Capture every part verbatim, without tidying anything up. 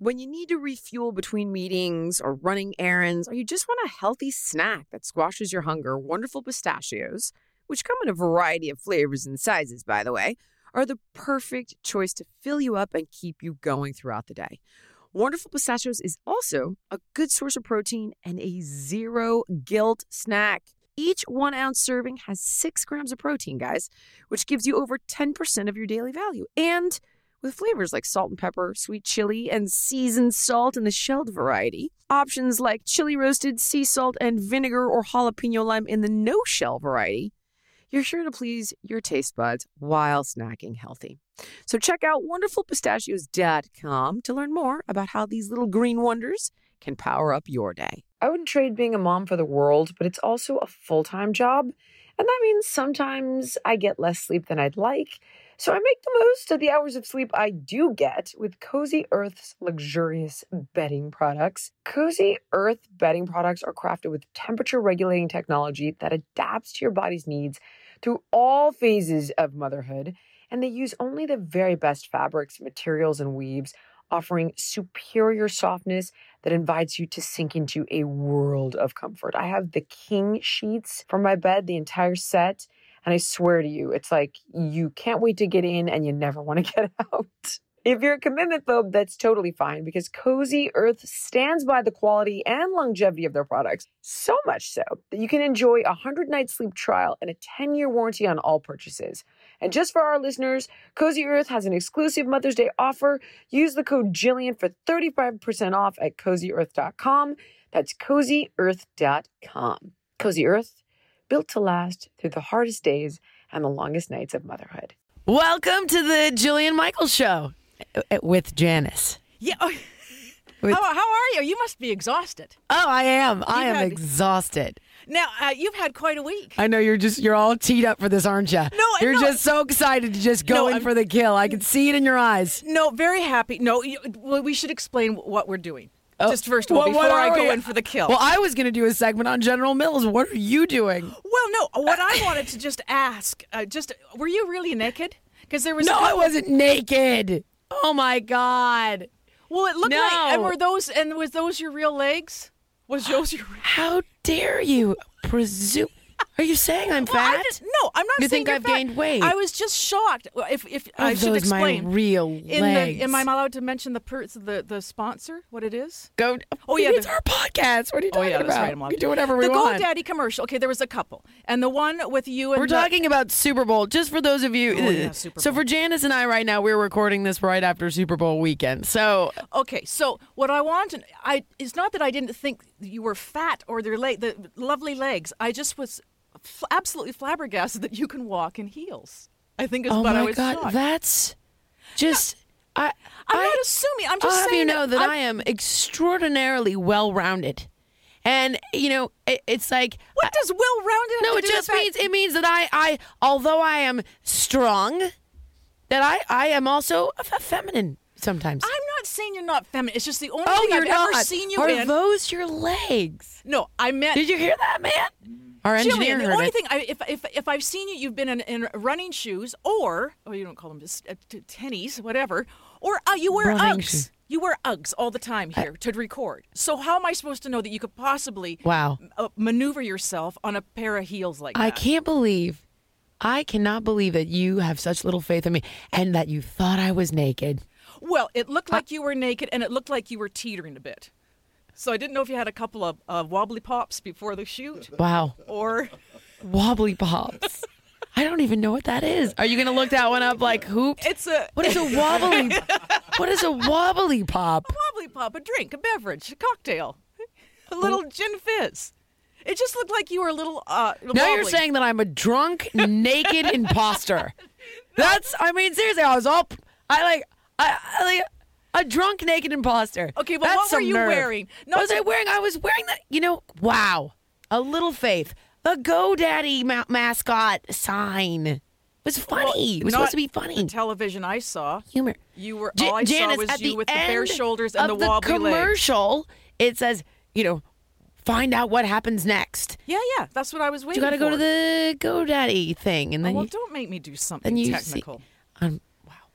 When you need to refuel between meetings or running errands, or you just want a healthy snack that squashes your hunger, Wonderful Pistachios, which come in a variety of flavors and sizes, by the way, are the perfect choice to fill you up and keep you going throughout the day. Wonderful Pistachios is also a good source of protein and a zero-guilt snack. Each one-ounce serving has six grams of protein, guys, which gives you over ten percent of your daily value. And with flavors like salt and pepper, sweet chili, and seasoned salt in the shelled variety. Options like chili roasted, sea salt, and vinegar or jalapeno lime in the no-shell variety. You're sure to please your taste buds while snacking healthy. So check out wonderful pistachios dot com to learn more about how these little green wonders can power up your day. I wouldn't trade being a mom for the world, but it's also a full-time job. And that means sometimes I get less sleep than I'd like. So I make the most of the hours of sleep I do get with Cozy Earth's luxurious bedding products. Cozy Earth bedding products are crafted with temperature-regulating technology that adapts to your body's needs through all phases of motherhood. And they use only the very best fabrics, materials, and weaves, offering superior softness that invites you to sink into a world of comfort. I have the king sheets for my bed, the entire set. And I swear to you, it's like you can't wait to get in and you never want to get out. If you're a commitment phobe, that's totally fine because Cozy Earth stands by the quality and longevity of their products. So much so that you can enjoy a one hundred night sleep trial and a ten year warranty on all purchases. And just for our listeners, Cozy Earth has an exclusive Mother's Day offer. Use the code Jillian for thirty-five percent off at cozy earth dot com. That's cozy earth dot com. Cozy Earth, built to last through the hardest days and the longest nights of motherhood. Welcome to the Jillian Michaels Show with Janice. Yeah. With, how, how are you? You must be exhausted. Oh, I am. You've I am had, exhausted. Now, uh, you've had quite a week. I know you're just, you're all teed up for this, aren't you? No, You're no. just so excited to just go No, in I'm- for the kill. I can see it in your eyes. No, very happy. No, you, well, we should explain what we're doing. Oh, Just first of all, what- before what I are go we? in for the kill. Well, I was going to do a segment on General Mills. What are you doing? Well, no, what I wanted to just ask, uh, just were you really naked? Because there was No, a I couple- wasn't naked. Oh, my God. Well, it looked No. like, and were those, and was those your real legs? Was those your? How dare you presume? Are you saying I'm Well, fat? I just, no, I'm not You saying think you're I've fat. gained weight? I was just shocked. Well, If if Are I should those explain. my real in legs? The, am I allowed to mention the per, the the sponsor? What it is? Go. Oh, yeah, it's the- our podcast. What are you Oh talking yeah, that's about? right. I'm allowed We to. can do whatever we the want. The GoDaddy commercial. Okay, there was a couple, and the one with you and We're the- talking about Super Bowl. Just for those of you. Oh, yeah, Super So Bowl. for Janice and I right now, we're recording this right after Super Bowl weekend. So Okay, so what I want to, I it's not that I didn't think you were fat or their leg, the lovely legs. I just was f- absolutely flabbergasted that you can walk in heels. I think is oh what my I was God, shocked. that's just. I, I'm I, not assuming. I'm just I'll have saying you know that I'm- I am extraordinarily well-rounded, and you know it, it's like. What does well-rounded have No, to it do with just fat? means it means that I, I, although I am strong, that I, I am also a f- feminine sometimes. I'm not saying you're not feminine. It's just the only oh, thing you're I've not. ever seen you Are in. those your legs? No, I meant. Did you hear that, man? Our engineer Jillian, the heard only it. thing, I, if, if if I've seen you, you've been in, in running shoes, or oh, you don't call them just, uh, t- tennies, whatever, or uh, you wear Running Uggs. shoes. You wear Uggs all the time here to record. So how am I supposed to know that you could possibly Wow. uh, maneuver yourself on a pair of heels like I that? can't believe, I cannot believe that you have such little faith in me, and that you thought I was naked. Well, it looked like you were naked, and it looked like you were teetering a bit. So I didn't know if you had a couple of uh, wobbly pops before the shoot, Wow, or wobbly pops. I don't even know what that is. Are you gonna look that one up? Like hoop? it's a What is a wobbly? What is a wobbly pop? wobbly pop, a drink, a beverage, a cocktail, a little gin fizz. It just looked like you were a little. Uh, Now you're wobbly. saying that I'm a drunk, naked imposter. That's. I mean, seriously, I was all. I like. I, I like. A drunk, naked imposter. Okay, but That's what were some you nerve. wearing? What was I wearing? I was wearing that. You know. Wow. A little faith. The GoDaddy ma- mascot sign. It was funny. Well, it was not supposed to be funny. The television I saw, Humor. you were Ja- all I Janice, saw was at you the with the bare end shoulders and the of the wobbly legs. commercial, it says, you know, find out what happens next. Yeah, yeah, that's what I was waiting You got to for. go to the GoDaddy thing, and Oh, then well, you, don't make me do then something you technical. see. Um, wow.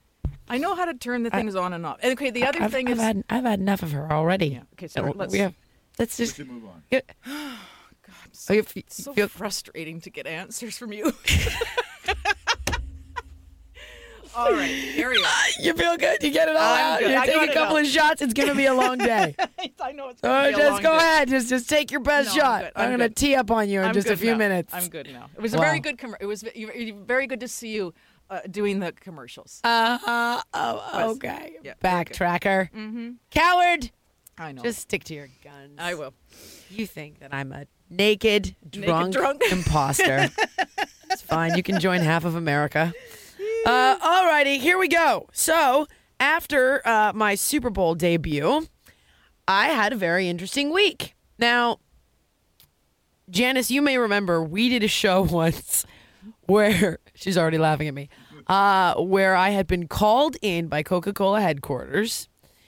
I know how to turn the things on and off. And okay, the other I've, thing I've is, had, I've had enough of her already. Yeah, okay, so Uh, let's- we have. Let's just We should move on. Yeah. so, Oh, you f- it's so feel- frustrating to get answers from you. All right, here we are. You feel good? You get it all I'm out. good. You I take got a it couple out. of shots. It's gonna be a long day. I know it's Oh, going to be a just long go day. ahead. Just just take your best No, I'm shot. good. I'm, I'm gonna good. tee up on you in I'm just a good few now. minutes. I'm good now. It was a Wow. very good. Com- it was you- you- very good to see you uh, doing the commercials. Uh huh. Oh, Was- okay. yeah, very good. Backtracker. Mm-hmm. Coward. I know. Just stick to your guns. I will. You think that I'm a naked, drunk, drunk. imposter. It's fine. You can join half of America. Uh, alrighty, here we go. So, after uh, my Super Bowl debut, I had a very interesting week. Now, Janice, you may remember we did a show once where she's already laughing at me, uh, where I had been called in by Coca-Cola headquarters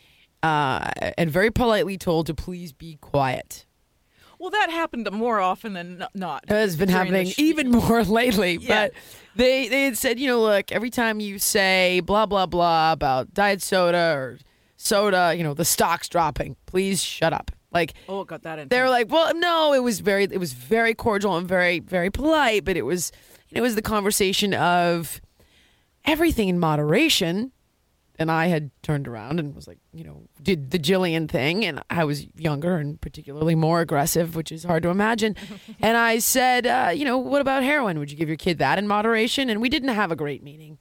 uh, and very politely told to please be quiet. Well, that happened more often than n- not. It has been during the happening sh- even more lately. Yeah. But they they had said, you know, look, every time you say blah blah blah about diet soda or soda, you know, the stock's dropping. Please shut up. Like Oh, got that in. they were like, well, no, it was very it was very cordial and very very polite, but it was it was the conversation of everything in moderation. And I had turned around and was like, you know, did the Jillian thing. And I was younger and particularly more aggressive, which is hard to imagine. And I said, uh, you know, what about heroin? Would you give your kid that in moderation? And we didn't have a great meeting.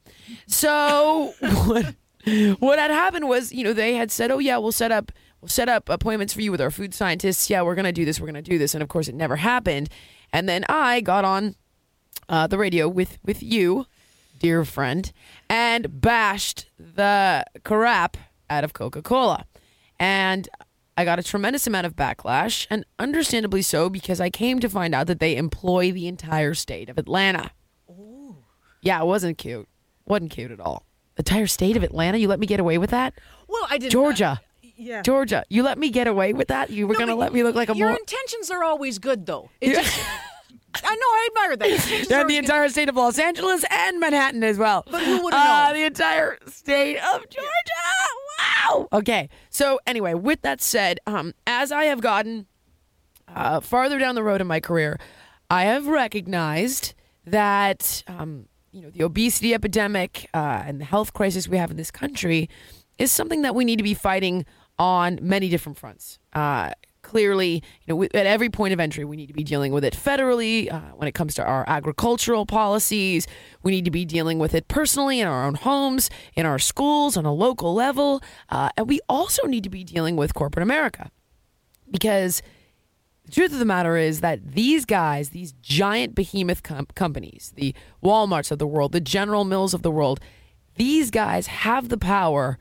So what, what had happened was, you know, they had said, oh, yeah, we'll set up we'll set up appointments for you with our food scientists. Yeah, we're going to do this. We're going to do this. And of course, it never happened. And then I got on uh, the radio with, with you, dear friend, and bashed the crap out of Coca-Cola. And I got a tremendous amount of backlash, and understandably so, because I came to find out that they employ the entire state of Atlanta. Oh. Yeah, it wasn't cute. Wasn't cute at all. The entire state of Atlanta? You let me get away with that? Well, I didn't. Georgia. Yeah. Georgia. You let me get away with that? You were No, going to but let me look like a Your more... intentions are always good, though. It Yeah. just, I know. I admire that. Your intentions They're are in the always entire state of Los Angeles and Manhattan as well. But who would've uh, known? The entire state of Georgia. Wow. Okay. So anyway, with that said, um, as I have gotten uh, farther down the road in my career, I have recognized that um, you know the obesity epidemic uh, and the health crisis we have in this country is something that we need to be fighting on many different fronts. Uh, Clearly, you know, we- at every point of entry, we need to be dealing with it federally. Uh, when it comes to our agricultural policies, we need to be dealing with it personally in our own homes, in our schools, on a local level. Uh, and we also need to be dealing with corporate America. Because the truth of the matter is that these guys, these giant behemoth com- companies, the Walmarts of the world, the General Mills of the world, these guys have the power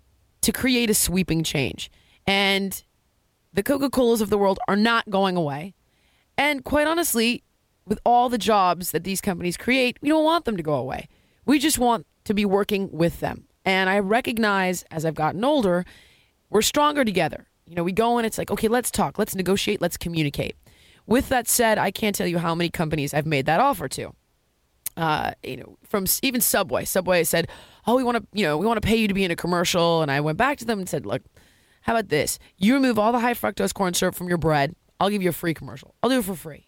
to create a sweeping change. And the Coca-Colas of the world are not going away. And quite honestly, with all the jobs that these companies create, we don't want them to go away. We just want to be working with them. And I recognize as I've gotten older, we're stronger together. You know, we go and it's like, okay, let's talk, let's negotiate, let's communicate. With that said, I can't tell you how many companies I've made that offer to. Uh, you know, from s- even Subway. Subway said, oh, we want to, you know, we want to pay you to be in a commercial. And I went back to them and said, look, how about this? You remove all the high fructose corn syrup from your bread. I'll give you a free commercial. I'll do it for free.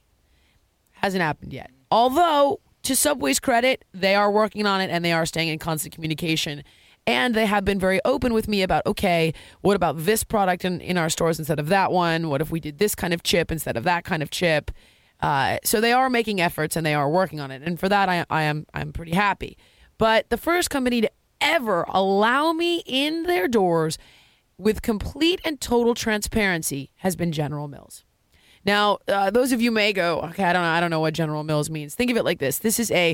Hasn't happened yet. Although, to Subway's credit, they are working on it and they are staying in constant communication. And they have been very open with me about, okay, what about this product in, in our stores instead of that one? What if we did this kind of chip instead of that kind of chip? Uh, so they are making efforts and they are working on it. And for that, I, I am I'm pretty happy. But the first company to ever allow me in their doors with complete and total transparency has been General Mills. Now, uh, those of you may go, okay, I don't know, I don't know what General Mills means. Think of it like this. This is a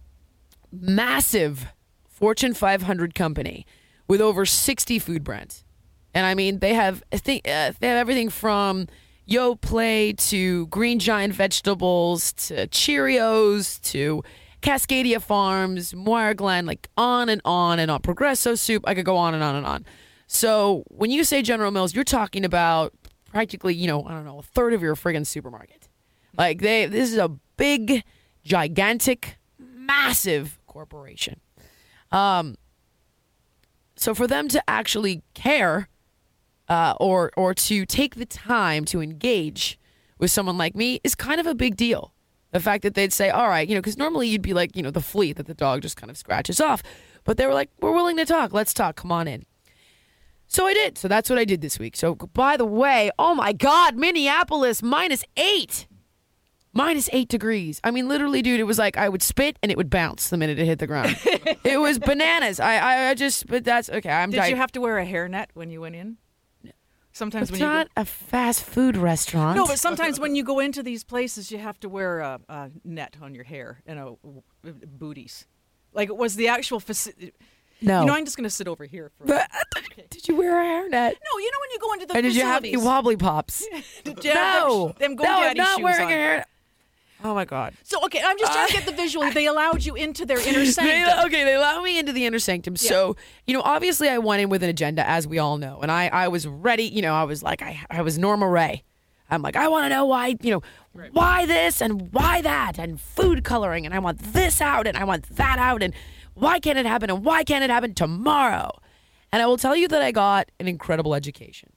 massive Fortune five hundred company with over sixty food brands. And I mean, they have I think uh, they have everything from Yoplait to Green Giant vegetables to Cheerios to Cascadia Farms, Moir Glen, like on and on and on. Progresso soup, I could go on and on and on. So when you say General Mills, you're talking about practically, you know, I don't know, a third of your friggin' supermarket. Like they, this is a big, gigantic, massive corporation. Um, So for them to actually care uh, or or to take the time to engage with someone like me is kind of a big deal. The fact that they'd say, all right, you know, because normally you'd be like, you know, the flea that the dog just kind of scratches off. But they were like, we're willing to talk. Let's talk. Come on in. So I did. So that's what I did this week. So by the way, oh my God, Minneapolis, minus eight. Minus eight degrees. I mean, literally, dude, it was like I would spit and it would bounce the minute it hit the ground. It was bananas. I, I, I just, but that's, okay. I'm Did di- you have to wear a hairnet when you went in? Sometimes It's when you not go- a fast food restaurant. No, but sometimes when you go into these places, you have to wear a, a net on your hair and a, a booties. Like it was the actual facility. No. You know, I'm just going to sit over here for. But, did you wear a hairnet? No, you know when you go into the Or did you have facilities. any wobbly pops? Did you have No. them, them no, GoDaddy I'm not shoes wearing on? a hairnet. Oh my God. So okay, I'm just trying to get the visual. They allowed you into their inner They, sanctum. okay, they allow me into the inner sanctum. So, you know, obviously I went in with an agenda, as we all know. And I, I was ready, you know, I was like, I, I was Norma Ray. I'm like, I want to know why, you know, right. why this and why that and food coloring. And I want this out and I want that out. And why can't it happen? And why can't it happen tomorrow? And I will tell you that I got an incredible education.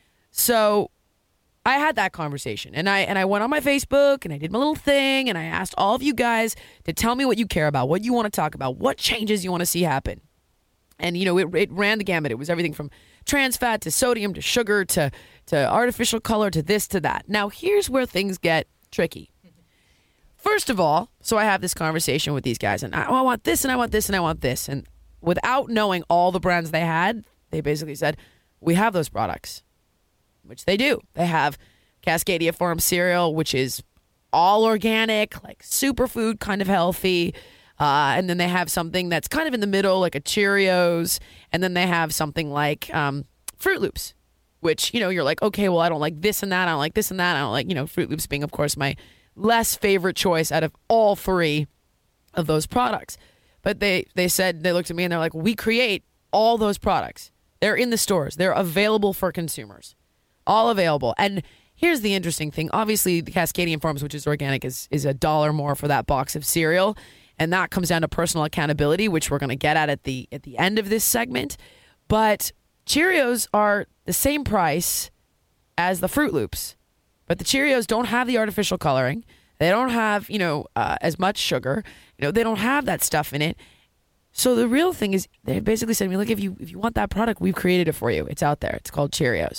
So I had that conversation and I and I went on my Facebook and I did my little thing and I asked all of you guys to tell me what you care about, what you want to talk about, what changes you want to see happen. And, you know, it, it ran the gamut. It was everything from trans fat to sodium to sugar to, to artificial color to this to that. Now, here's where things get tricky. First of all, so I have this conversation with these guys and I, oh, I want this and I want this and I want this. And without knowing all the brands they had, they basically said, we have those products. Which they do. They have Cascadia Farm cereal, which is all organic, like superfood, kind of healthy. Uh, and then they have something that's kind of in the middle, like a Cheerios. And then they have something like um, Fruit Loops, which, you know, you're like, okay, well, I don't like this and that. I don't like this and that. I don't like, you know, Fruit Loops being, of course, my less favorite choice out of all three of those products. But they, they said, they looked at me and they're like, we create all those products. They're in the stores. They're available for consumers. All available. And here's the interesting thing. Obviously, the Cascadian Farms, which is organic, is is a dollar more for that box of cereal. And that comes down to personal accountability, which we're going to get at at the, at the end of this segment. But Cheerios are the same price as the Fruit Loops. But the Cheerios don't have the artificial coloring. They don't have, you know, uh, as much sugar. You know, they don't have that stuff in it. So the real thing is, they basically said to me, look, if you if you want that product, we've created it for you. It's out there. It's called Cheerios.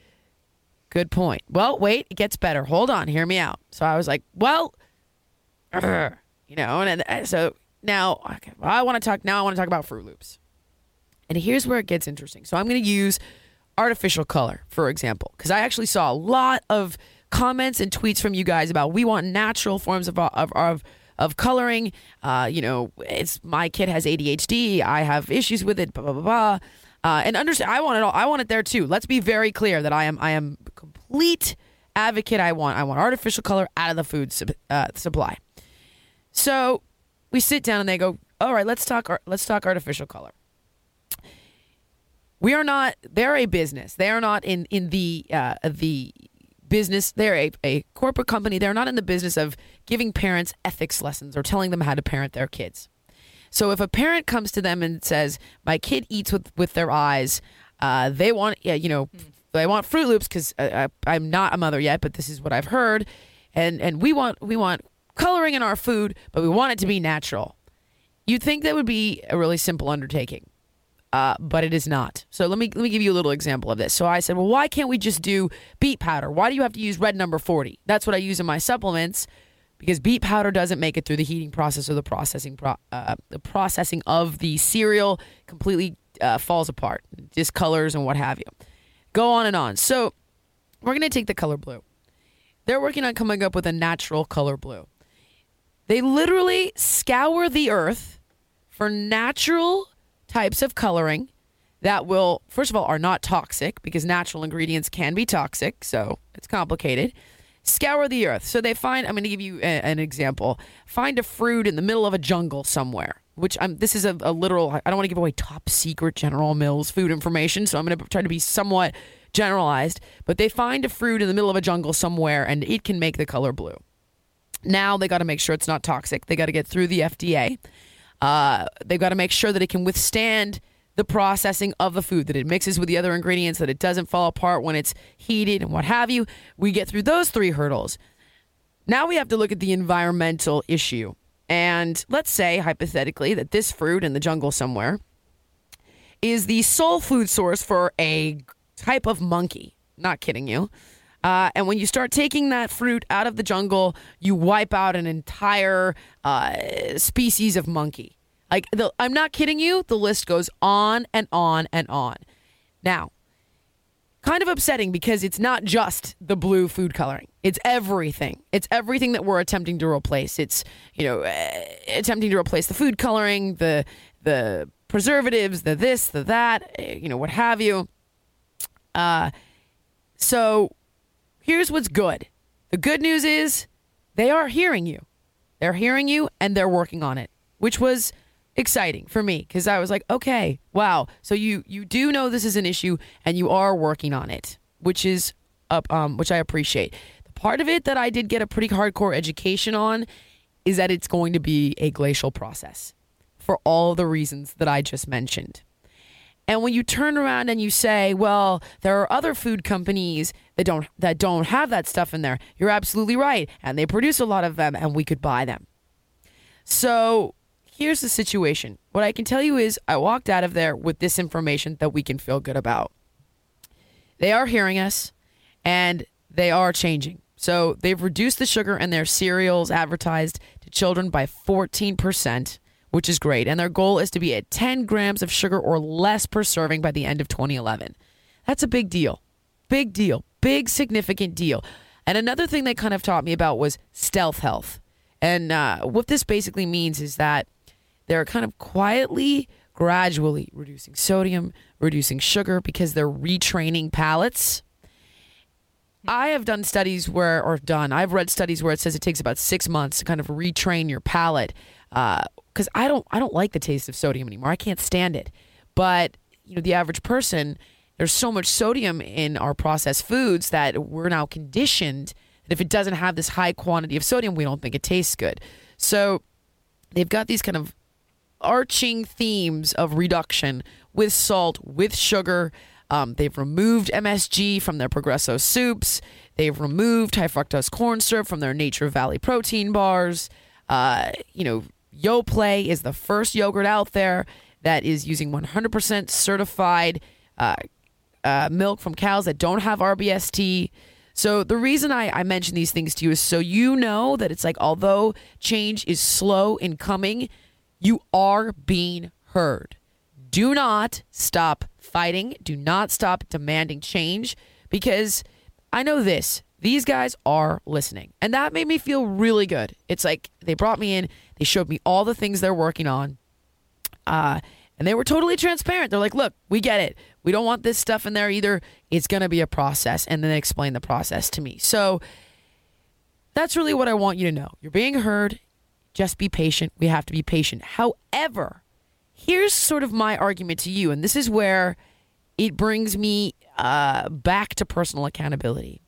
Good point. Well, wait, it gets better. Hold on, hear me out. So I was like, well, uh, you know, and, and so now, okay, well, I want to talk, now I want to talk about Fruit Loops. And here's where it gets interesting. So I'm going to use artificial color, for example, because I actually saw a lot of comments and tweets from you guys about we want natural forms of of of, of coloring. Uh, you know, it's my kid has A D H D. I have issues with it, blah, blah, blah, blah. Uh, and understand, I want it all. I want it there too. Let's be very clear that I am, I am complete advocate. I want, I want artificial color out of the food sub, uh, supply. So we sit down and they go, all right, let's talk. Let's talk artificial color. We are not. They're a business. They are not in in the uh, the business. They're a, a corporate company. They're not in the business of giving parents ethics lessons or telling them how to parent their kids. So if a parent comes to them and says, my kid eats with, with their eyes, uh, they want, yeah, you know, mm. they want Fruit Loops because uh, I'm not a mother yet, but this is what I've heard. And and we want we want coloring in our food, but we want it to be natural. You'd think that would be a really simple undertaking, uh, but it is not. So let me let me give you a little example of this. So I said, well, why can't we just do beet powder? Why do you have to use red number forty? That's what I use in my supplements. Because beet powder doesn't make it through the heating process or the processing pro- uh, the processing of the cereal completely uh, falls apart, discolors and what have you. Go on and on. So we're going to take the color blue. They're working on coming up with a natural color blue. They literally scour the earth for natural types of coloring that will, first of all, are not toxic because natural ingredients can be toxic. So it's complicated. Scour the earth. So they find, I'm going to give you a, an example. Find a fruit in the middle of a jungle somewhere, which I'm, this is a, a literal, I don't want to give away top secret General Mills food information, so I'm going to try to be somewhat generalized. But they find a fruit in the middle of a jungle somewhere, and it can make the color blue. Now they got to make sure it's not toxic. They got to get through the F D A. Uh, they've got to make sure that it can withstand the processing of the food, that it mixes with the other ingredients, that it doesn't fall apart when it's heated and what have you. We get through those three hurdles. Now we have to look at the environmental issue. And let's say, hypothetically, that this fruit in the jungle somewhere is the sole food source for a type of monkey. Not kidding you. Uh, and when you start taking that fruit out of the jungle, you wipe out an entire uh, species of monkey. Like, the, I'm not kidding you. The list goes on and on and on. Now, kind of upsetting because it's not just the blue food coloring. It's everything. It's everything that we're attempting to replace. It's, you know, uh, attempting to replace the food coloring, the the preservatives, the this, the that, you know, what have you. Uh, so here's what's good. The good news is they are hearing you. They're hearing you and they're working on it, which was exciting for me because I was like, okay, wow. So you you do know this is an issue and you are working on it, which is up, um, which I appreciate. The part of it that I did get a pretty hardcore education on is that it's going to be a glacial process for all the reasons that I just mentioned. And when you turn around and you say, well, there are other food companies that don't that don't have that stuff in there, you're absolutely right. And they produce a lot of them and we could buy them. So here's the situation. What I can tell you is I walked out of there with this information that we can feel good about. They are hearing us and they are changing. So they've reduced the sugar in their cereals advertised to children by fourteen percent, which is great. And their goal is to be at ten grams of sugar or less per serving by the end of twenty eleven. That's a big deal. Big deal. Big significant deal. And another thing they kind of taught me about was stealth health. And uh, what this basically means is that they're kind of quietly, gradually reducing sodium, reducing sugar because they're retraining palates. I have done studies where, or done, I've read studies where it says it takes about six months to kind of retrain your palate. Because uh, I don't, I don't like the taste of sodium anymore. I can't stand it. But you know, the average person, there's so much sodium in our processed foods that we're now conditioned that if it doesn't have this high quantity of sodium, we don't think it tastes good. So they've got these kind of arching themes of reduction with salt, with sugar. Um, they've removed M S G from their Progresso soups. They've removed high fructose corn syrup from their Nature Valley protein bars. Uh, you know, Yoplait is the first yogurt out there that is using one hundred percent certified uh, uh, milk from cows that don't have R B S T. So the reason I, I mention these things to you is so you know that it's like, although change is slow in coming, you are being heard. Do not stop fighting. Do not stop demanding change, because I know this. These guys are listening. And that made me feel really good. It's like they brought me in. They showed me all the things they're working on. Uh, and they were totally transparent. They're like, look, we get it. We don't want this stuff in there either. It's going to be a process. And then they explain the process to me. So that's really what I want you to know. You're being heard. Just be patient. We have to be patient. However, here's sort of my argument to you. And this is where it brings me uh, back to personal accountability.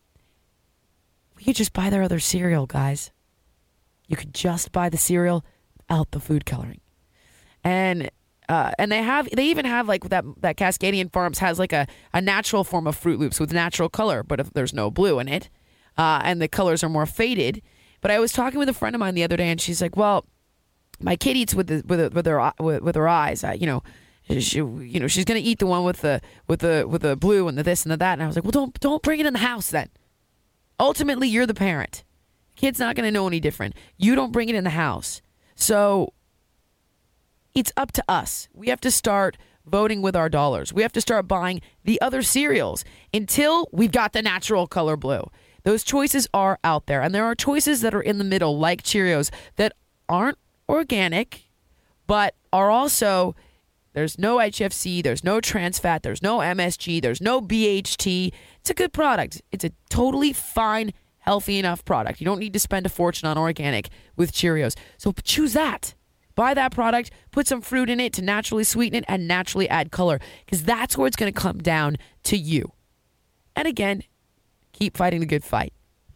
We could just buy their other cereal, guys. You could just buy the cereal without the food coloring. And uh, and they have they even have like that that Cascadian Farms has like a, a natural form of Fruit Loops with natural color, but if there's no blue in it, uh, and the colors are more faded. But I was talking with a friend of mine the other day, and she's like, "Well, my kid eats with the, with the, with her with, with her eyes. Uh, you know, she you know she's gonna eat the one with the with the with the blue and the this and the that." And I was like, "Well, don't don't bring it in the house then. Ultimately, you're the parent. The kid's not gonna know any different. You don't bring it in the house. So it's up to us. We have to start voting with our dollars. We have to start buying the other cereals until we've got the natural color blue. Those choices are out there. And there are choices that are in the middle, like Cheerios, that aren't organic, but are also, there's no H F C, there's no trans fat, there's no M S G, there's no B H T. It's a good product. It's a totally fine, healthy enough product. You don't need to spend a fortune on organic with Cheerios. So choose that. Buy that product, put some fruit in it to naturally sweeten it and naturally add color, because that's where it's going to come down to you. And again, keep fighting the good fight.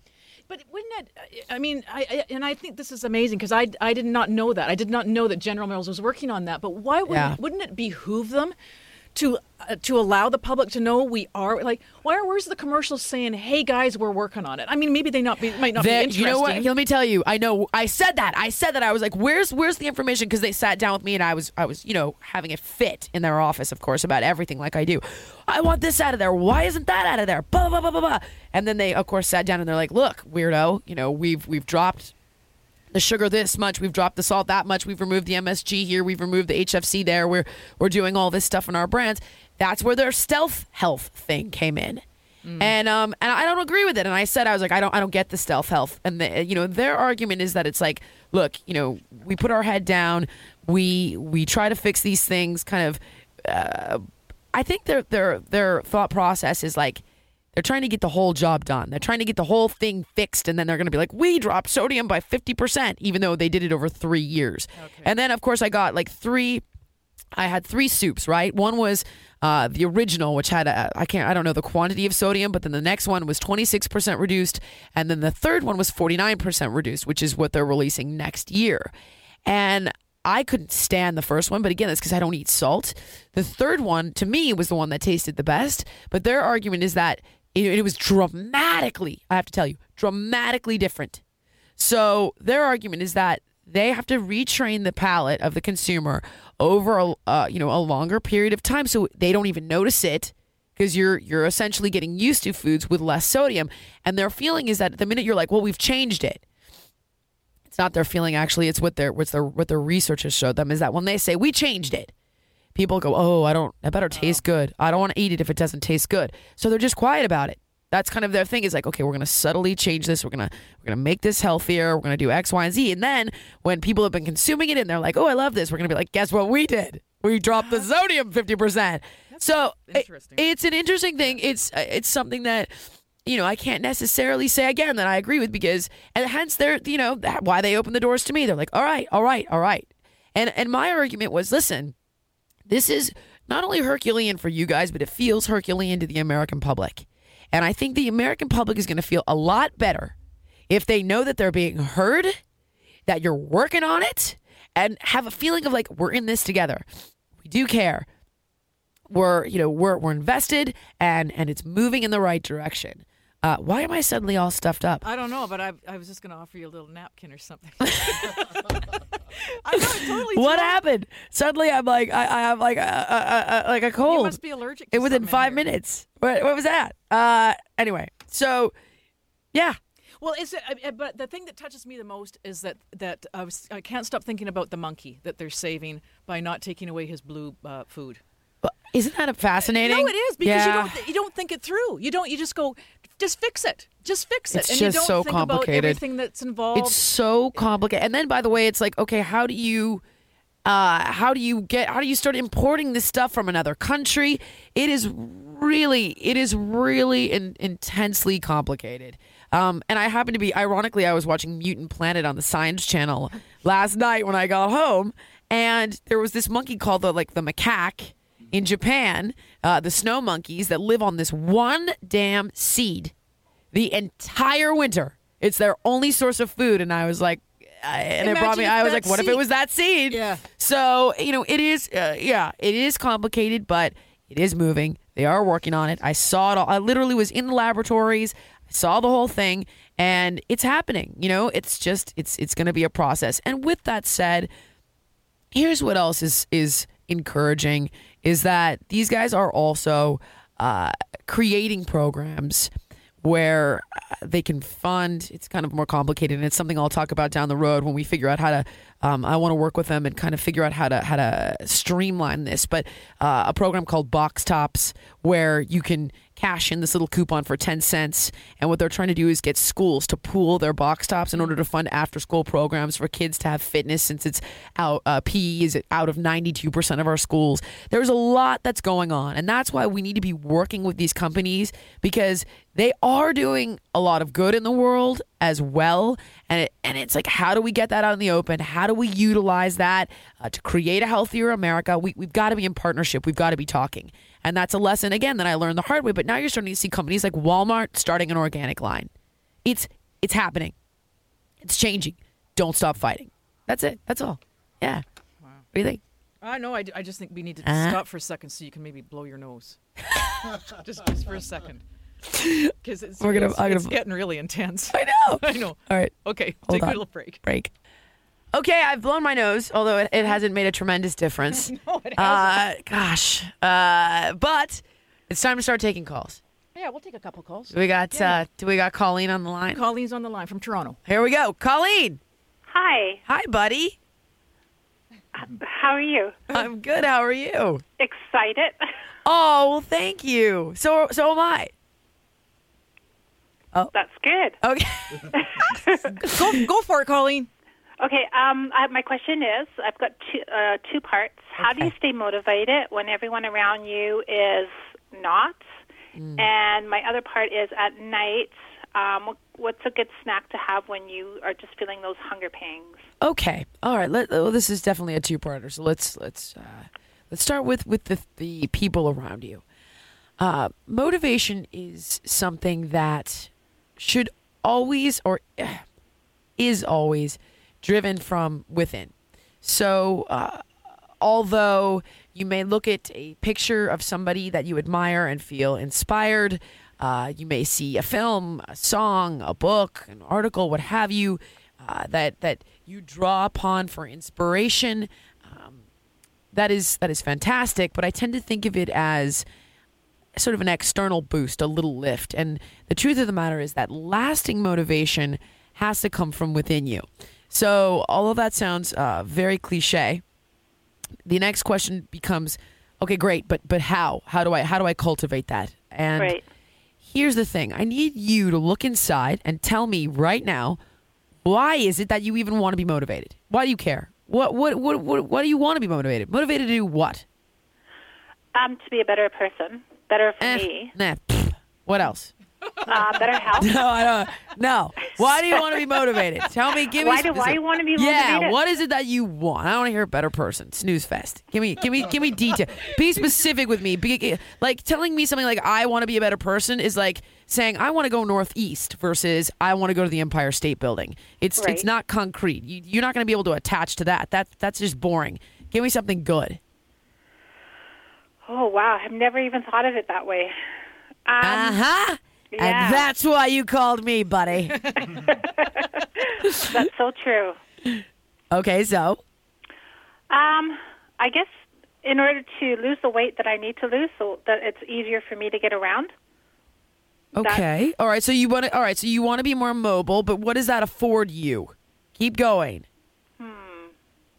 But wouldn't it? I mean, I, I and I think this is amazing because I, I did not know that. I did not know that General Mills was working on that. But why wouldn't, Yeah. wouldn't it behoove them to uh, to allow the public to know we are like? Why are where's the commercials saying, "Hey guys, we're working on it"? I mean, maybe they not be might not be That- interesting. you know what? Let me tell you. I know. I said that. I said that. I was like, "Where's where's the information?" Because they sat down with me, and I was I was you know having a fit in their office, of course, about everything like I do. I want this out of there. Why isn't that out of there? Blah blah blah blah blah. And then they, of course, sat down and they're like, "Look, weirdo. You know, we've we've dropped the sugar this much. We've dropped the salt that much. We've removed the M S G here. We've removed the H F C there. We're we're doing all this stuff in our brands." That's where their stealth health thing came in. Mm. And um and I don't agree with it. And I said I was like I don't I don't get the stealth health. And the, you know their argument is that it's like, look, you know, we put our head down, we we try to fix these things kind of uh, I think their their their thought process is like they're trying to get the whole job done. They're trying to get the whole thing fixed, and then they're going to be like, we dropped sodium by fifty percent, even though they did it over three years. Okay. And then, of course, I got like three, I had three soups, right? One was uh, the original, which had, a, I can't, I don't know the quantity of sodium, but then the next one was twenty-six percent reduced. And then the third one was forty-nine percent reduced, which is what they're releasing next year. And I couldn't stand the first one, but again, that's because I don't eat salt. The third one, to me, was the one that tasted the best. But their argument is that it, it was dramatically, I have to tell you, dramatically different. So their argument is that they have to retrain the palate of the consumer over a, uh, you know, a longer period of time, so they don't even notice it, because you're you're essentially getting used to foods with less sodium. And their feeling is that the minute you're like, well, we've changed it. It's not their feeling, actually. It's what their what's their what their research has showed them is that when they say we changed it, people go, oh, I don't. That better taste good. I don't want to eat it if it doesn't taste good. So they're just quiet about it. That's kind of their thing. Is like, okay, we're gonna subtly change this. We're gonna we're gonna make this healthier. We're gonna do X, Y, and Z. And then when people have been consuming it and they're like, oh, I love this, we're gonna be like, guess what we did? We dropped the sodium fifty percent. So it, it's an interesting thing. It's it's something that, you know, I can't necessarily say again that I agree with, because, and hence they're, you know, that, why they opened the doors to me. They're like, all right, all right, all right. And and my argument was, listen, this is not only Herculean for you guys, but it feels Herculean to the American public. And I think the American public is going to feel a lot better if they know that they're being heard, that you're working on it, and have a feeling of like, we're in this together. We do care. We're, you know, we're we're invested, and and it's moving in the right direction. Uh, why am I suddenly all stuffed up? I don't know, but I, I was just going to offer you a little napkin or something. I know, totally. What true. happened? Suddenly, I'm like, I, I have like a, a, a like a cold. You must be allergic to it within something five here. minutes. What, what was that? Uh, anyway, so yeah. Well, is it? I- I- But the thing that touches me the most is that that I, was, I can't stop thinking about the monkey that they're saving by not taking away his blue uh, food. But isn't that fascinating? No, it is, because yeah. you don't th- you don't think it through. You don't. You just go, just fix it. Just fix it. It's and just you don't so think complicated. about everything that's involved. It's so complicated. And then, by the way, it's like, okay, how do you, uh, how do you get, how do you start importing this stuff from another country? It is really, it is really in, intensely complicated. Um, and I happen to be, ironically, I was watching Mutant Planet on the Science Channel last night when I got home, and there was this monkey called the like the macaque in Japan, uh, the snow monkeys that live on this one damn seed the entire winter. It's their only source of food. And I was like, I, and it brought me, I was like, what if it was that seed? Yeah. So, you know, it is, uh, yeah, it is complicated, but it is moving. They are working on it. I saw it all. I literally was in the laboratories. I saw the whole thing, and it's happening. You know, it's just, it's, it's going to be a process. And with that said, here's what else is, is encouraging is that these guys are also uh, creating programs where uh, they can fund. It's kind of more complicated, and it's something I'll talk about down the road when we figure out how to. Um, I want to work with them and kind of figure out how to how to streamline this. But uh, a program called Box Tops, where you can cash in this little coupon for ten cents, and what they're trying to do is get schools to pool their box tops in order to fund after school programs for kids to have fitness, since it's out uh, P E is out of ninety-two percent of our schools. There's a lot that's going on, and that's why we need to be working with these companies, because they are doing a lot of good in the world as well. And it, and it's like, how do we get that out in the open? How do we utilize that uh, to create a healthier America? We, we've got to be in partnership. We've got to be talking. And that's a lesson, again, that I learned the hard way. But now you're starting to see companies like Walmart starting an organic line. It's It's happening. It's changing. Don't stop fighting. That's it. That's all. Yeah. Wow. What do you think? I know. I, I just think we need to Uh-huh. stop for a second so you can maybe blow your nose. just, just for a second. Because it's, We're gonna- it's, I'm gonna- it's getting really intense. I know. I know. All right. Okay, Hold take on. a little break. Break. Okay, I've blown my nose, although it, it hasn't made a tremendous difference. No, it hasn't. Uh, gosh. Uh, but it's time to start taking calls. Yeah, we'll take a couple calls. Do we got uh, do we got Colleen on the line? Colleen's on the line from Toronto. Here we go. Colleen. Hi, Hi, buddy. how are you? I'm good. How are you? Excited? Oh, well, thank you. So so am I. That's good. Okay. Go, go for it, Colleen. Okay, um, I, my question is, I've got two, uh, two parts. How do you Okay. stay motivated when everyone around you is not? Mm. And my other part is, at night, um, what, what's a good snack to have when you are just feeling those hunger pangs? Okay. All right. Let, well, this is definitely a two-parter. So let's let's uh, let's start with with the the people around you. Uh, motivation is something that should always or eh, is always driven from within. So, uh, although you may look at a picture of somebody that you admire and feel inspired, uh, you may see a film, a song, a book, an article, what have you, uh, that that you draw upon for inspiration. Um, that is that is fantastic. But I tend to think of it as sort of an external boost, a little lift. And the truth of the matter is that lasting motivation has to come from within you. So, although that sounds uh, very cliche, the next question becomes, okay, great, but but how? How do I how do I cultivate that? And Right. here's the thing: I need you to look inside and tell me right now, why is it that you even want to be motivated? Why do you care? What what what what, what do you want to be motivated? Motivated to do what? Um, to be a better person, better for Eh, me, nah. pfft. What else? uh, better health. No, I don't. No. Why do you want to be motivated? Tell me. Give me. Why do specific- why you want to be Yeah. motivated? What is it that you want? I want to hear a better person. Snooze fest. Give me. Give me. Give me detail. Be specific with me. Be, like telling me something like I want to be a better person is like saying I want to go northeast versus I want to go to the Empire State Building. It's Right. it's not concrete. You, you're not going to be able to attach to that. That that's just boring. Give me something good. Oh, wow. I've never even thought of it that way. Um, Uh huh. yeah. And that's why you called me, buddy. That's so true. Okay, so. Um, I guess in order to lose the weight that I need to lose, so that it's easier for me to get around. Okay. All right. So you want to. All right. So you want to be more mobile, but what does that afford you? Keep going. Hmm.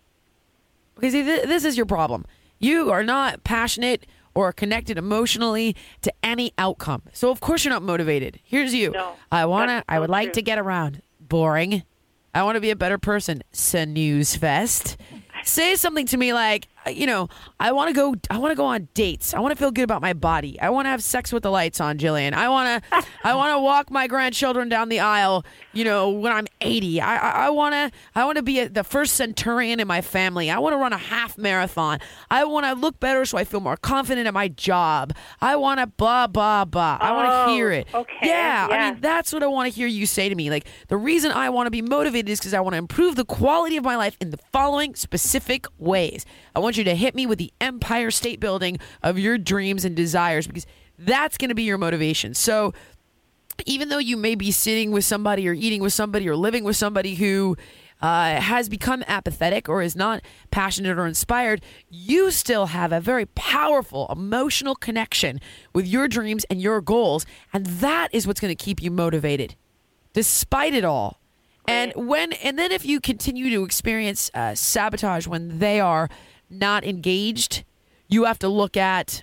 Okay. See, th- this is your problem. You are not passionate or connected emotionally to any outcome. So of course you're not motivated. Here's you. No, I wanna. that's I so would like true. to get around. Boring. I want to be a better person. Snooze fest. Say something to me like, you know, I want to go. I want to go on dates. I want to feel good about my body. I want to have sex with the lights on, Jillian. I want to. I want to walk my grandchildren down the aisle. You know, when I'm eighty. I. I, I want to. I want to be a, the first centurion in my family. I want to run a half marathon. I want to look better so I feel more confident at my job. I want to blah blah blah. I want Oh, to hear it. okay, Yeah. I yeah. mean, that's what I want to hear you say to me. Like the reason I want to be motivated is because I want to improve the quality of my life in the following specific ways. I want you to hit me with the Empire State Building of your dreams and desires because that's going to be your motivation. So even though you may be sitting with somebody or eating with somebody or living with somebody who uh, has become apathetic or is not passionate or inspired, you still have a very powerful emotional connection with your dreams and your goals. And that is what's going to keep you motivated despite it all. And when and then if you continue to experience uh, sabotage when they are not engaged, you have to look at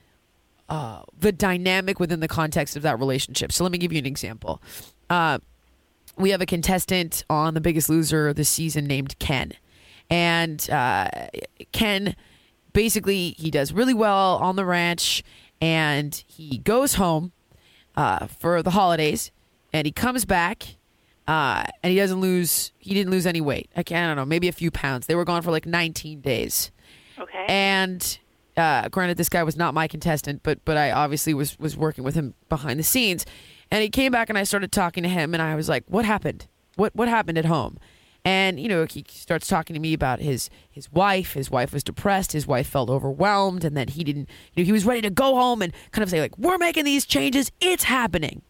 uh, the dynamic within the context of that relationship. So let me give you an example. Uh, we have a contestant on The Biggest Loser this season named Ken. And uh, Ken, basically, he does really well on the ranch. And he goes home uh, for the holidays. And he comes back. Uh, and he doesn't lose, he didn't lose any weight. I, can't, I don't know, maybe a few pounds. They were gone for like nineteen days. Okay. And uh, granted, this guy was not my contestant, but but I obviously was was working with him behind the scenes. And he came back and I started talking to him and I was like, what happened? What what happened at home? And, you know, he starts talking to me about his his wife. His wife was depressed. His wife felt overwhelmed and that he didn't, you know, he was ready to go home and kind of say, like, we're making these changes. It's happening.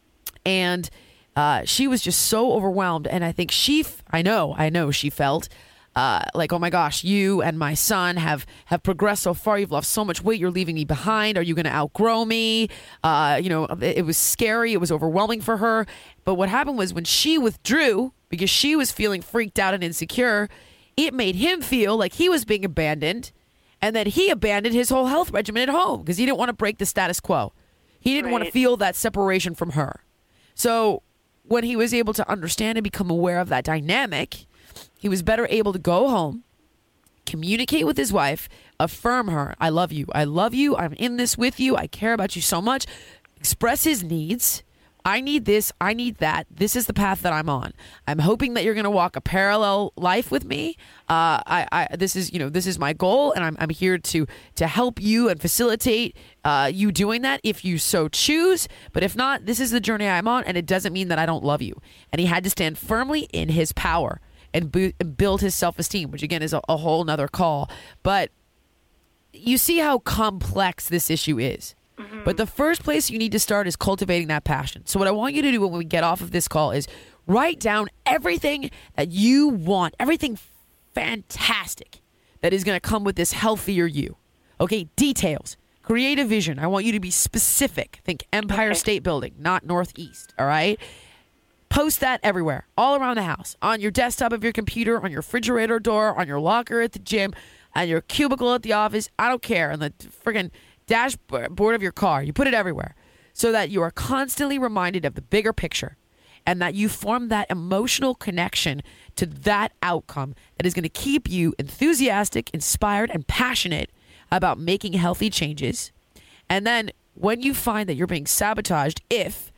And uh, she was just so overwhelmed. And I think she, f- I know, I know she felt uh, like, oh my gosh, you and my son have, have progressed so far. You've lost so much weight. You're leaving me behind. Are you going to outgrow me? Uh, you know, it, it was scary. It was overwhelming for her. But what happened was when she withdrew, because she was feeling freaked out and insecure, it made him feel like he was being abandoned and that he abandoned his whole health regimen at home because he didn't want to break the status quo. He didn't Right. want to feel that separation from her. So when he was able to understand and become aware of that dynamic, he was better able to go home, communicate with his wife, affirm her, I love you, I love you, I'm in this with you, I care about you so much, express his needs. I need this. I need that. This is the path that I'm on. I'm hoping that you're going to walk a parallel life with me. Uh, I, I, this is, you know, this is my goal, and I'm, I'm here to to help you and facilitate uh, you doing that if you so choose. But if not, this is the journey I'm on, and it doesn't mean that I don't love you. And he had to stand firmly in his power and, bu- and build his self-esteem, which again is a, a whole nother call. But you see how complex this issue is. But the first place you need to start is cultivating that passion. So what I want you to do when we get off of this call is write down everything that you want, everything fantastic that is going to come with this healthier you. Okay, details. Create a vision. I want you to be specific. Think Empire Okay. State Building, not Northeast, all right? Post that everywhere, all around the house, on your desktop of your computer, on your refrigerator door, on your locker at the gym, on your cubicle at the office. I don't care. On the friggin' dashboard of your car. You put it everywhere so that you are constantly reminded of the bigger picture and that you form that emotional connection to that outcome that is going to keep you enthusiastic, inspired, and passionate about making healthy changes. And then when you find that you're being sabotaged, if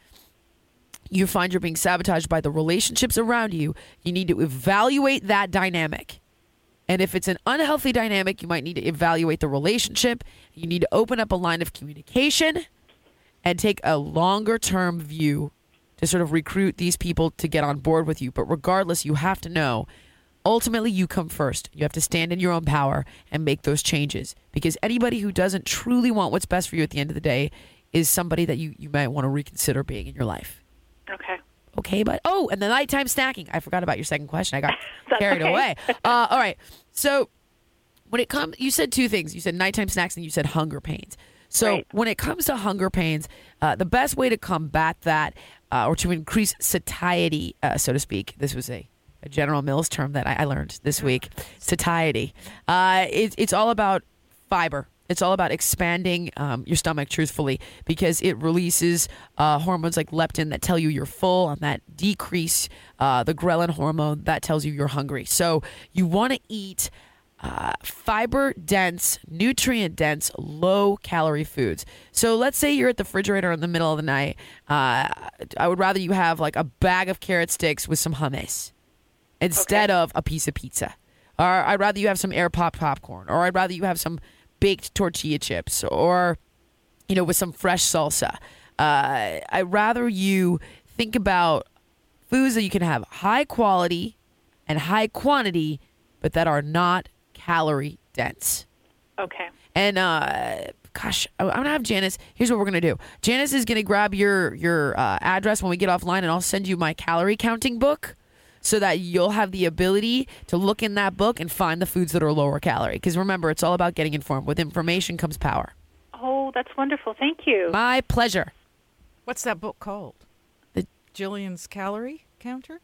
you find you're being sabotaged by the relationships around you, you need to evaluate that dynamic. And if it's an unhealthy dynamic, you might need to evaluate the relationship. You need to open up a line of communication and take a longer term view to sort of recruit these people to get on board with you. But regardless, you have to know, ultimately you come first. You have to stand in your own power and make those changes. Because anybody who doesn't truly want what's best for you at the end of the day is somebody that you, you might want to reconsider being in your life. Okay. Okay, but oh, and the nighttime snacking. I forgot about your second question. I got That's carried okay. away. Uh, all right. So when it comes, you said two things. You said nighttime snacks and you said hunger pains. So Right. when it comes to hunger pains, uh, the best way to combat that uh, or to increase satiety, uh, so to speak, this was a, a General Mills term that I, I learned this week, satiety. Uh, it, it's all about fiber. It's all about expanding um, your stomach, truthfully, because it releases uh, hormones like leptin that tell you you're full, and that decrease uh, the ghrelin hormone that tells you you're hungry. So you want to eat uh, fiber-dense, nutrient-dense, low-calorie foods. So let's say you're at the refrigerator in the middle of the night. Uh, I would rather you have like a bag of carrot sticks with some hummus instead Okay. of a piece of pizza. Or I'd rather you have some air pop popcorn. Or I'd rather you have some baked tortilla chips, or, you know, with some fresh salsa. Uh, I'd rather you think about foods that you can have high quality and high quantity, but that are not calorie dense. Okay. And uh, gosh, I- I'm gonna have Janice. Here's what we're gonna do. Janice is gonna grab your your uh, address when we get offline, and I'll send you my calorie counting book, so that you'll have the ability to look in that book and find the foods that are lower calorie. Because remember, it's all about getting informed. With information comes power. Oh, that's wonderful. Thank you. My pleasure. What's that book called? The- Jillian's Calorie Counter?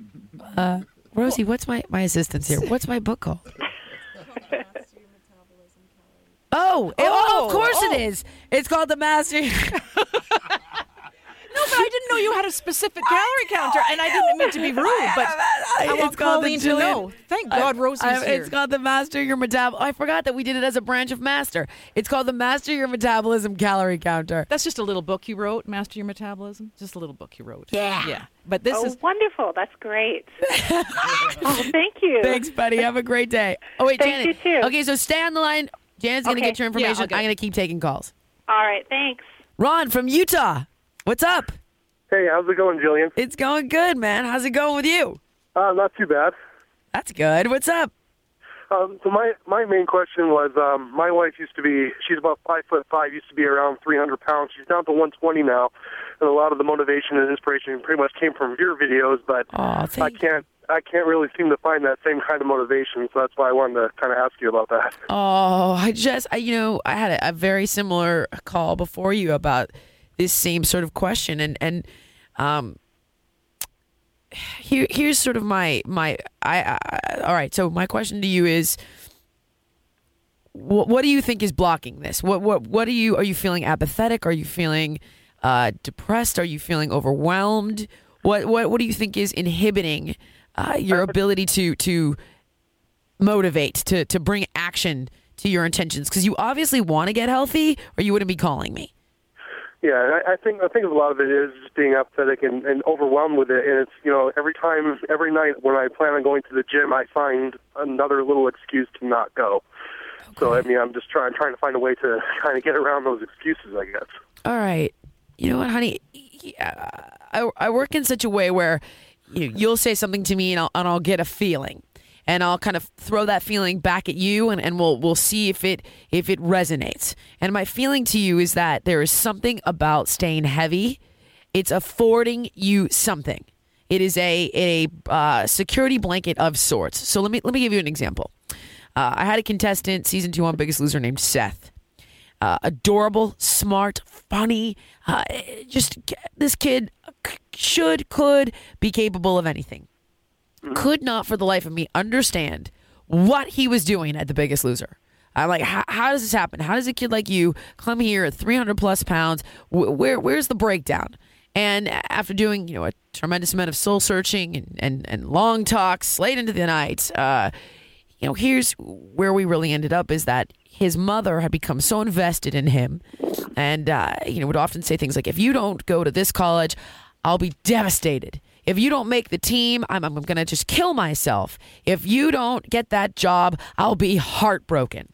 Uh, Rosie, what's my, my assistance here? What's my book called? Oh, it- oh, of course oh. it is. It's called The Master. No, but I didn't know you had a specific calorie counter, and I didn't mean to be rude, but I want It's called the Colleen to Jillian- know. Thank God Rosie's I- here. It's called the Master Your Metabolism. I forgot that we did it as a branch of Master. It's called the Master Your Metabolism Calorie Counter. That's just a little book you wrote, Master Your Metabolism? Just a little book you wrote. Yeah. Yeah. But this oh, is... wonderful. That's great. oh, thank you. Thanks, buddy. Have a great day. Oh, wait, Thank Janet. you, too. Okay, so stay on the line. Janet's going to Okay. get your Yeah, information. I'll get I'm it. going to keep taking calls. All right. Thanks. Ron from Utah. What's up? Hey, how's it going, Jillian? It's going good, man. How's it going with you? Uh, not too bad. That's good. What's up? Um, so my, my main question was, um, my wife used to be, she's about five foot five, used to be around three hundred pounds. She's down to one twenty now, and a lot of the motivation and inspiration pretty much came from your videos, but Aw, I thank can't, I can't really seem to find that same kind of motivation, so that's why I wanted to kind of ask you about that. Oh, I just, I, you know, I had a, a very similar call before you about this same sort of question, and and um, here here's sort of my my I, I all right. So my question to you is, what what do you think is blocking this? What what what are you are you feeling apathetic? Are you feeling uh, depressed? Are you feeling overwhelmed? What what what do you think is inhibiting uh, your ability to to motivate to to bring action to your intentions? Because you obviously want to get healthy, or you wouldn't be calling me. Yeah, I, I think I think a lot of it is just being apathetic and, and overwhelmed with it. And it's, you know, every time, every night when I plan on going to the gym, I find another little excuse to not go. Okay. So, I mean, I'm just trying trying to find a way to kind of get around those excuses, I guess. All right. You know what, honey? I, I work in such a way where you know, you'll say something to me and I'll, and I'll get a feeling. And I'll kind of throw that feeling back at you, and, and we'll we'll see if it if it resonates. And my feeling to you is that there is something about staying heavy. It's affording you something. It is a a uh, security blanket of sorts. So let me let me give you an example. Uh, I had a contestant season two on Biggest Loser named Seth. Uh, adorable, smart, funny. Uh, just this kid should could be capable of anything. Could not for the life of me understand what he was doing at The Biggest Loser. I'm like, how, how does this happen? How does a kid like you come here at three hundred plus pounds? Where, where's the breakdown? And after doing, you know, a tremendous amount of soul searching and, and, and long talks late into the night, uh, you know, here's where we really ended up is that his mother had become so invested in him and, uh, you know, would often say things like, if you don't go to this college, I'll be devastated. If you don't make the team, I'm, I'm going to just kill myself. If you don't get that job, I'll be heartbroken.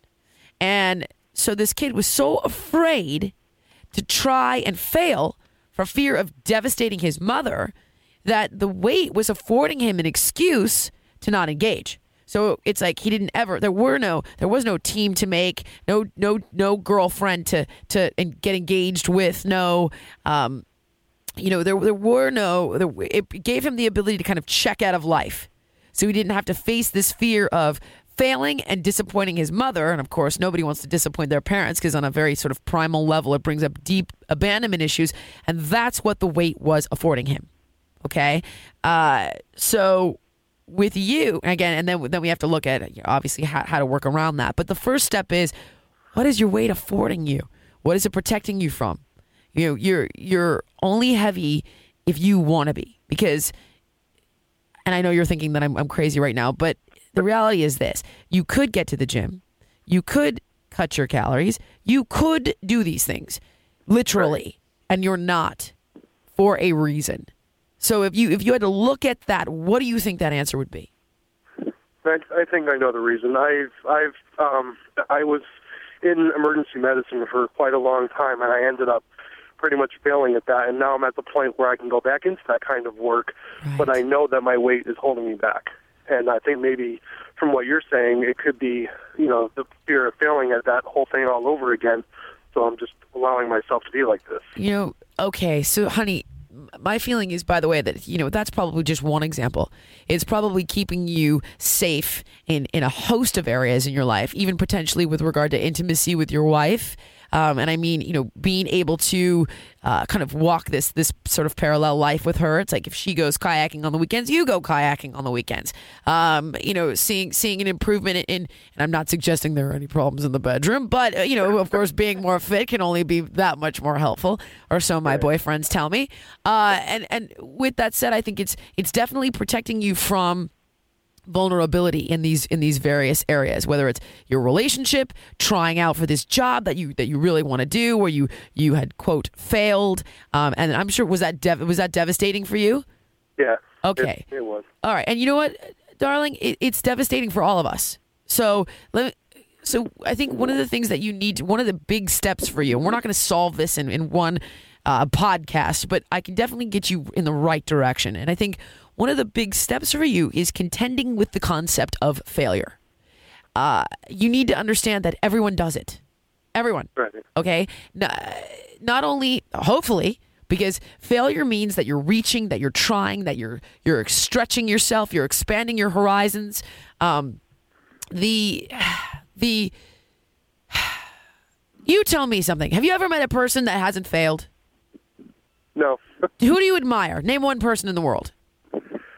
And so this kid was so afraid to try and fail for fear of devastating his mother that the weight was affording him an excuse to not engage. So it's like he didn't ever, there were no, there was no team to make, no, no, no girlfriend to, to get engaged with, no, um, you know, there there were no, there, it gave him the ability to kind of check out of life. So he didn't have to face this fear of failing and disappointing his mother. And of course, nobody wants to disappoint their parents because on a very sort of primal level, it brings up deep abandonment issues. And that's what the weight was affording him. Okay. Uh, so with you, again, and then, then we have to look at, obviously, how, how to work around that. But the first step is, what is your weight affording you? What is it protecting you from? You know, you're you're only heavy if you want to be, because, and I know you're thinking that I'm I'm crazy right now, but the reality is this: you could get to the gym, you could cut your calories, you could do these things, literally, and you're not, for a reason. So if you if you had to look at that, what do you think that answer would be? I, I think I know the reason. I've I've um I was in emergency medicine for quite a long time, and I ended up pretty much failing at that, and now I'm at the point where I can go back into that kind of work, right. But I know that my weight is holding me back. And I think maybe from what you're saying, it could be, you know, the fear of failing at that whole thing all over again. So I'm just allowing myself to be like this. You know, okay, so honey, my feeling is, by the way, that, you know, that's probably just one example. It's probably keeping you safe in, in a host of areas in your life, even potentially with regard to intimacy with your wife. Um, and I mean, you know, being able to uh, kind of walk this this sort of parallel life with her. It's like if she goes kayaking on the weekends, you go kayaking on the weekends. Um, you know, seeing seeing an improvement in, and I'm not suggesting there are any problems in the bedroom, but, uh, you know, of course, being more fit can only be that much more helpful, or so my boyfriends tell me. Uh, and, and with that said, I think it's it's definitely protecting you from vulnerability in these in these various areas, whether it's your relationship, trying out for this job that you that you really want to do, where you you had, quote, failed, um, and I'm sure was that dev- was that devastating for you? Yeah. Okay. It, it was. All right, and you know what, darling, it, it's devastating for all of us. So let me, so I think one of the things that you need, to, one of the big steps for you, and we're not going to solve this in in one uh, podcast, but I can definitely get you in the right direction. And I think one of the big steps for you is contending with the concept of failure. Uh, you need to understand that everyone does it. Everyone. Right. Okay? Not, not only, hopefully, because failure means that you're reaching, that you're trying, that you're you're stretching yourself, you're expanding your horizons. Um, the the you tell me something. Have you ever met a person that hasn't failed? No. Who do you admire? Name one person in the world. Uh,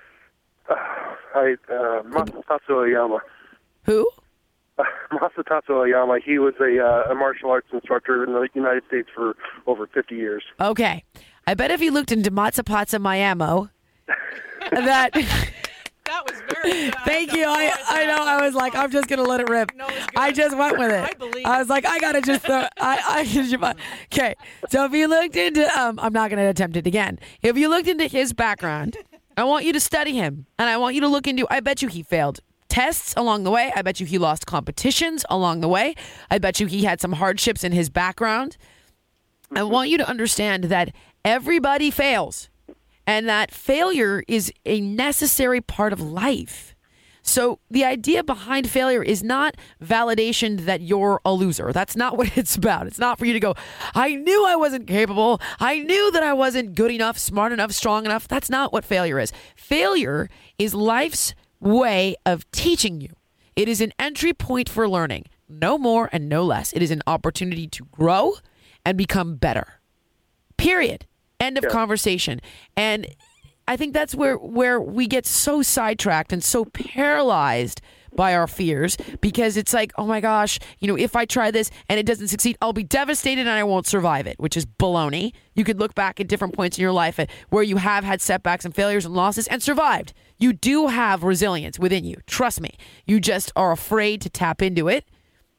I uh, Masatatsu Oyama. Who? Uh, Masatatsu Oyama. He was a, uh, a martial arts instructor in the United States for over fifty years. Okay. I bet if you looked into Matsapatsa Miami, that... That was very good. Thank you. I, I know. I was like, I'm just going to let it rip. No, it was good. I just went with it. I believe I was like, I got to just throw... I, I, okay. So if you looked into... Um, I'm not going to attempt it again. If you looked into his background, I want you to study him. And I want you to look into... I bet you he failed tests along the way. I bet you he lost competitions along the way. I bet you he had some hardships in his background. I want you to understand that everybody fails and that failure is a necessary part of life. So the idea behind failure is not validation that you're a loser. That's not what it's about. It's not for you to go, I knew I wasn't capable. I knew that I wasn't good enough, smart enough, strong enough. That's not what failure is. Failure is life's way of teaching you. It is an entry point for learning, no more and no less. It is an opportunity to grow and become better. Period. End of yeah. conversation. And I think that's where where we get so sidetracked and so paralyzed by our fears, because it's like, oh my gosh, you know, if I try this and it doesn't succeed, I'll be devastated and I won't survive it, which is baloney. You could look back at different points in your life at where you have had setbacks and failures and losses and survived. You do have resilience within you. Trust me. You just are afraid to tap into it.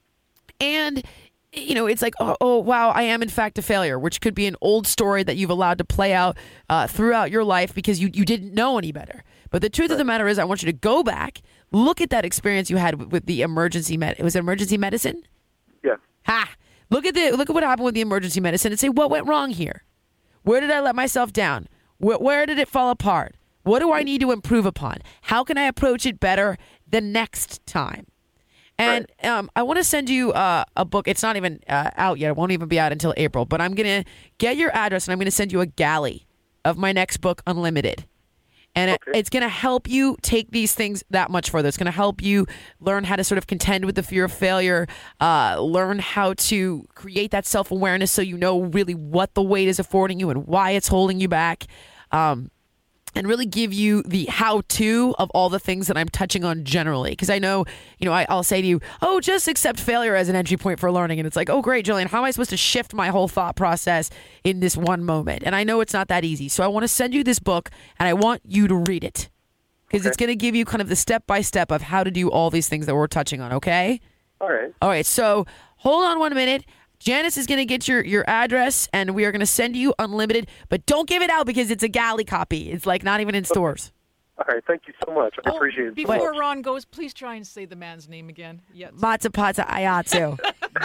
And you know, it's like, oh, oh, wow, I am in fact a failure, which could be an old story that you've allowed to play out uh, throughout your life because you, you didn't know any better. But the truth of the matter is, I want you to go back, look at that experience you had with, with the emergency med. It was emergency medicine? Yeah. Ha! Look at the look at what happened with the emergency medicine and say, what went wrong here? Where did I let myself down? Where, where did it fall apart? What do I need to improve upon? How can I approach it better the next time? And right. um, I want to send you uh, a book. It's not even uh, out yet. It won't even be out until April. But I'm going to get your address, and I'm going to send you a galley of my next book, Unlimited. And okay. it, it's going to help you take these things that much further. It's going to help you learn how to sort of contend with the fear of failure, uh, learn how to create that self-awareness so you know really what the weight is affording you and why it's holding you back. Um And really give you the how-to of all the things that I'm touching on generally. Because I know, you know, I, I'll say to you, oh, just accept failure as an entry point for learning. And it's like, oh, great, Jillian, how am I supposed to shift my whole thought process in this one moment? And I know it's not that easy. So I want to send you this book, and I want you to read it. Because okay. it's going to give you kind of the step-by-step of how to do all these things that we're touching on, okay? All right. All right, so hold on one minute. Janice is going to get your, your address, and we are going to send you Unlimited, but don't give it out because it's a galley copy. It's like not even in stores. All right, thank you so much. I oh, appreciate it. Before so Ron goes, please try and say the man's name again. Yes. Matsapatsa Ayatsu.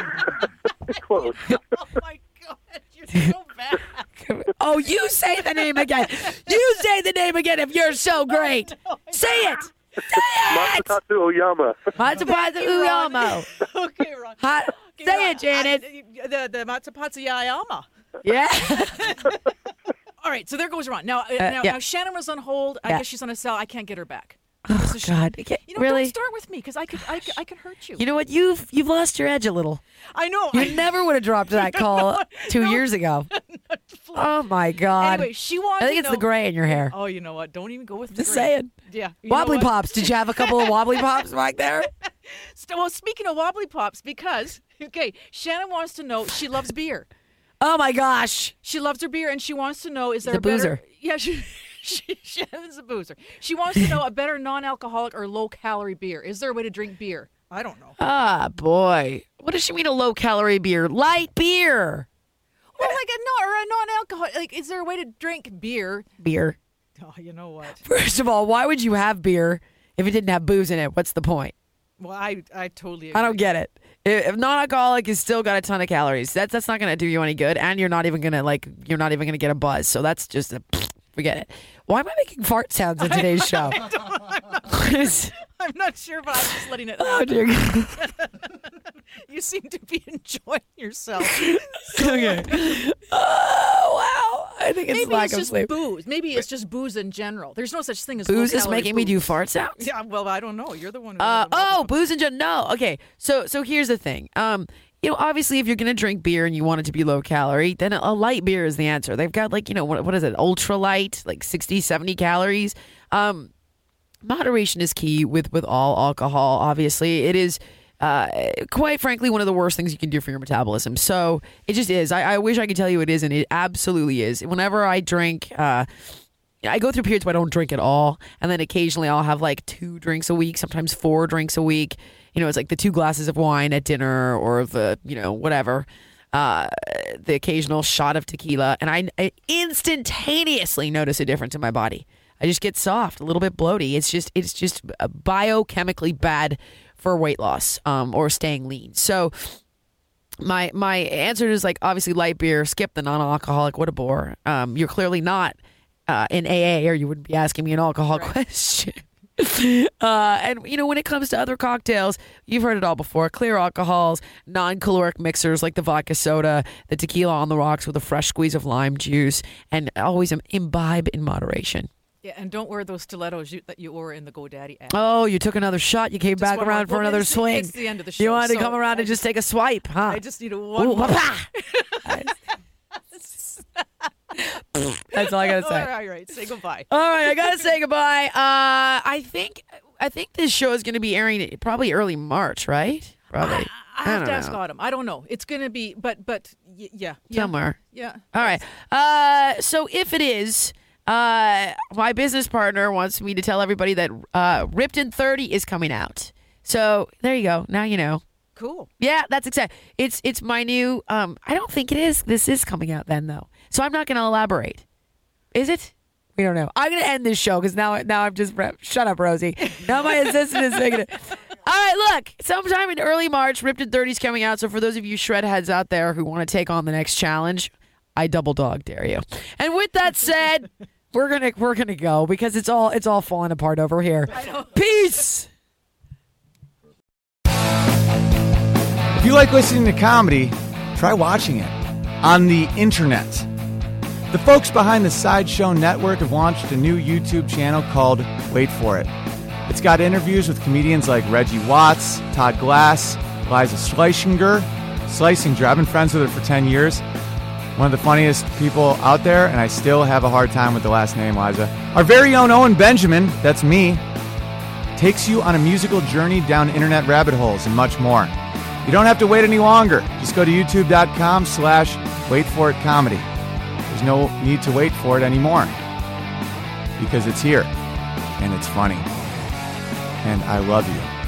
Close. Oh, my God. You're so bad. Oh, you say the name again. You say the name again if you're so great. Oh, no, say it. Say it. Masatatsu Oyama. Matsapatsa Uyama. Okay, Ron. Hot. Okay, Say Ron. it, Janet. I, the the Matsapatsa Yayama. Yeah. All right, so there goes Ron. Now, uh, Uh, now, yeah. now Shannon was on hold. I Yeah. guess she's on a cell. I can't get her back. Oh, So she- God. You know, really? don't start with me because I could, I could, I could hurt you. You know what? You've you've lost your edge a little. I know. You I, never would have dropped that call two no. years ago. Oh, my God. Anyway, she wanted I think to it's know, the gray in your hair. Oh, you know what? Don't even go with the Just gray. saying. Yeah. you know Wobbly what? Pops. Did you have a couple of Wobbly Pops back there? So, well, speaking of wobbly pops, because okay, Shannon wants to know. She loves beer. Oh, my gosh. She loves her beer, and she wants to know: is there a a better? boozer. Yeah, she, she, Shannon's a boozer. She wants to know a better non-alcoholic or low-calorie beer. Is there a way to drink beer? I don't know. Ah, boy. What does she mean a low-calorie beer? Light beer. Well, like a no or a non-alcoholic. Like, is there a way to drink beer? Beer. Oh, you know what? First of all, why would you have beer if it didn't have booze in it? What's the point? Well, I, I totally agree. I don't get it. If non-alcoholic is still got a ton of calories, that's that's not going to do you any good, and you're not even going to like you're not even going to get a buzz. So that's just a forget it. Why am I making fart sounds in today's show? I don't, I'm, not, I'm not sure, but I'm just letting it out. Oh dear God. You seem to be enjoying yourself. Okay. Oh wow! I think it's Maybe lack it's of just sleep. booze. Maybe it's just booze in general. There's no such thing as Booze is low-calorie making me booze. do fart sounds. Yeah, well, I don't know. You're the one who. Uh, had them. oh, booze and gin. No. Okay. So so here's the thing. Um, you know, obviously, if you're gonna drink beer and you want it to be low calorie, then a, a light beer is the answer. They've got like you know what what is it? Ultra light, like sixty, seventy calories. Um, moderation is key with with all alcohol. Obviously, it is. Uh, quite frankly, one of the worst things you can do for your metabolism. So it just is. I, I wish I could tell you it isn't. It absolutely is. Whenever I drink, uh, I go through periods where I don't drink at all, and then occasionally I'll have like two drinks a week, sometimes four drinks a week. You know, it's like the two glasses of wine at dinner, or the you know whatever, uh, the occasional shot of tequila, and I, I instantaneously notice a difference in my body. I just get soft, a little bit bloaty. It's just it's just biochemically bad for weight loss um, or staying lean. So my my answer is like obviously light beer, skip the non-alcoholic. What a bore. Um, you're clearly not uh, in A A or you wouldn't be asking me an alcohol right. question. uh, and, you know, when it comes to other cocktails, you've heard it all before. Clear alcohols, non-caloric mixers like the vodka soda, the tequila on the rocks with a fresh squeeze of lime juice, and always imbibe in moderation. Yeah, and don't wear those stilettos you, that you wore in the GoDaddy app. Oh, you took another shot. You came Just back one around more. for Well, another it's the- swing. it's the end of the show, You wanted to so come around I and just take a swipe, huh? I just need a one Ooh, more. papa. That's all I gotta say. All right, all right, say goodbye. All right, I gotta say goodbye. Uh, I think I think this show is gonna be airing probably early March, right? Probably. I have don't to ask know. Autumn. I don't know. It's going to be, but, but, y- yeah, yeah. Somewhere. Yeah. All right. Uh, so if it is, uh, my business partner wants me to tell everybody that uh, Ripped in thirty is coming out. So there you go. Now you know. Cool. Yeah, that's exciting. It's it's my new. Um, I don't think it is. This is coming out then though. So I'm not going to elaborate. Is it? We don't know. I'm going to end this show because now now I'm just shut up, Rosie. Now my assistant is making it. All right, look. Sometime in early March, Ripped in thirty is coming out. So for those of you shred heads out there who want to take on the next challenge, I double dog dare you. And with that said, we're gonna we're gonna go because it's all it's all falling apart over here. Peace. If you like listening to comedy, try watching it on the internet. The folks behind the Sideshow Network have launched a new YouTube channel called Wait For It. It's got interviews with comedians like Reggie Watts, Todd Glass, Liza Schlesinger. Schlesinger, I've been friends with her for ten years. One of the funniest people out there, and I still have a hard time with the last name, Liza. Our very own Owen Benjamin, that's me, takes you on a musical journey down internet rabbit holes and much more. You don't have to wait any longer. Just go to youtube.com slash wait for it comedy. There's no need to wait for it anymore because it's here and it's funny. And I love you.